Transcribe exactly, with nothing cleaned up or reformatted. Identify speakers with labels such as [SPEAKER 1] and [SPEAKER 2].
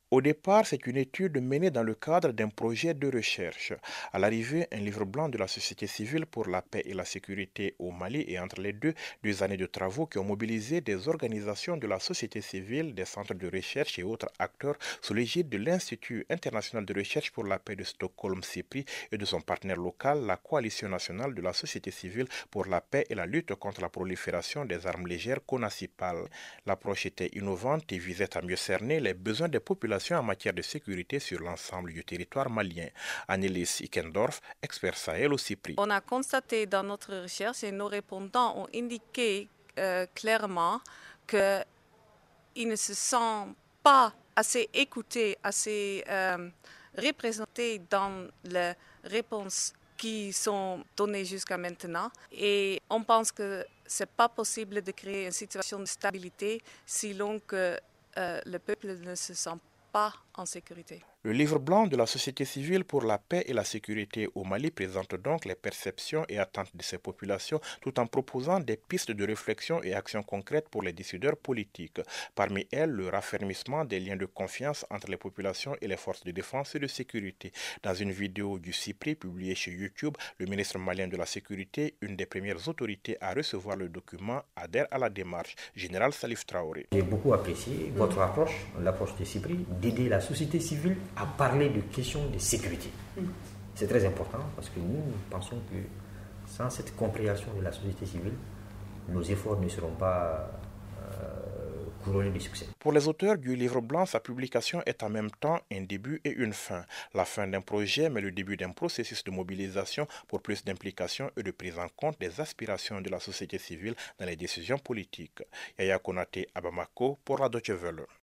[SPEAKER 1] Au départ, c'est une étude menée dans le cadre d'un projet de recherche. À l'arrivée, un livre blanc de la société civile pour la paix et la sécurité au Mali et entre les deux, deux années de travaux qui ont mobilisé des organisations de la société civile, des centres de recherche et autres acteurs sous l'égide de l'Institut international de recherche pour la paix de Stockholm, CIPRI, et de son partenaire local, la Coalition nationale de la société civile pour la paix et la lutte contre la prolifération des armes légères, CONACIPAL. L'approche était innovante et visait à mieux cerner les besoins des populations en matière de sécurité sur l'ensemble du territoire malien. Annelies Ikendorf, expert Sahel au CIPRI.
[SPEAKER 2] On a constaté dans notre recherche et nos répondants ont indiqué euh, clairement qu'ils ne se sentent pas assez écoutés, assez euh, représentés dans les réponses qui sont données jusqu'à maintenant. Et on pense que ce n'est pas possible de créer une situation de stabilité si long que euh, le peuple ne se sent pas en sécurité.
[SPEAKER 1] Le livre blanc de la société civile pour la paix et la sécurité au Mali présente donc les perceptions et attentes de ces populations tout en proposant des pistes de réflexion et actions concrètes pour les décideurs politiques. Parmi elles, le raffermissement des liens de confiance entre les populations et les forces de défense et de sécurité. Dans une vidéo du CIPRI publiée chez YouTube, le ministre malien de la Sécurité, une des premières autorités à recevoir le document, adhère à la démarche. Général Salif Traoré.
[SPEAKER 3] J'ai beaucoup apprécié votre approche, l'approche du CIPRI, d'aider la société civile à parler de questions de sécurité. Mm. C'est très important parce que nous, nous pensons que sans cette compréhension de la société civile, nos efforts ne seront pas euh, couronnés de succès.
[SPEAKER 1] Pour les auteurs du livre blanc, sa publication est en même temps un début et une fin. La fin d'un projet, mais le début d'un processus de mobilisation pour plus d'implication et de prise en compte des aspirations de la société civile dans les décisions politiques. Yaya Konaté à Bamako pour la Deutsche Welle.